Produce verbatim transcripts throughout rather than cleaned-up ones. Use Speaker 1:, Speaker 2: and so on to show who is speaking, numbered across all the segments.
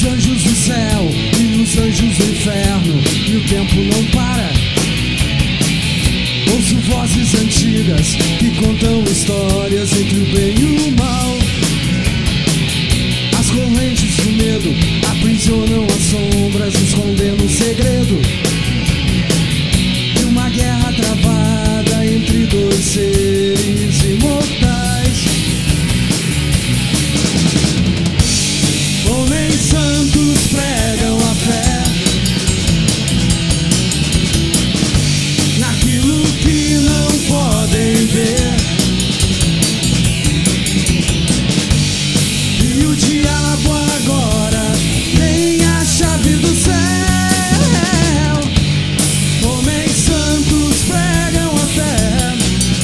Speaker 1: os anjos do céu e os anjos do inferno, e o tempo não para. Ouço vozes antigas que contam histórias entre o bem e o mal. As correntes do medo aprisionam as sombras, escondendo um segredo de uma guerra travada entre dois seres imortais. Homens santos pregam a fé naquilo que não podem ver, e o diabo agora tem a chave do céu. Homens santos pregam a fé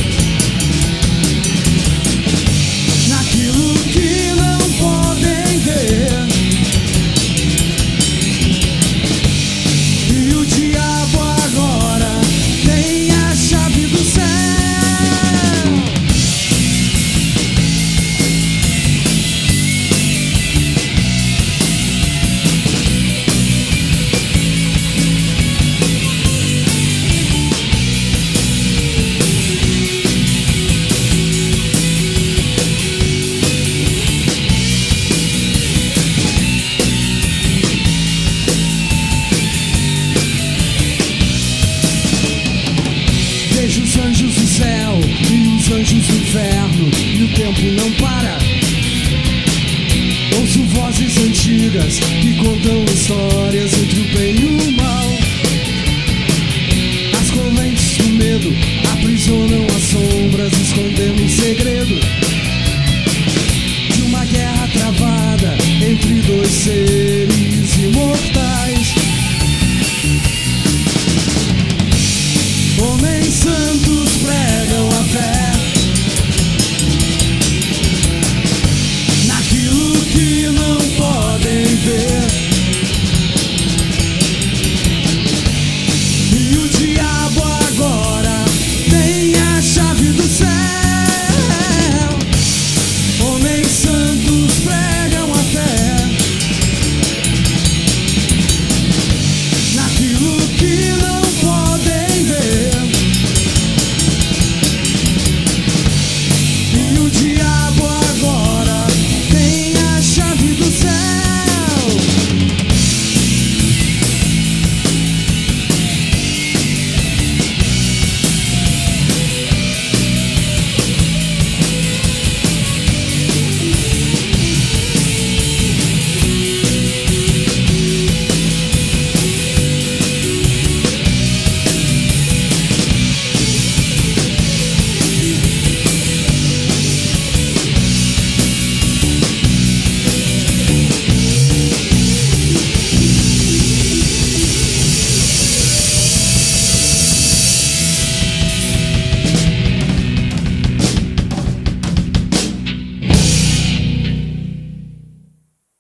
Speaker 1: naquilo que não podem ver, e o diabo agora tem a chave do céu. Vejo os anjos do céu e os anjos do inferno, e o tempo não para. Ouço vozes antigas que contam histórias entre o bem e o mal. As correntes do medo aprisionam as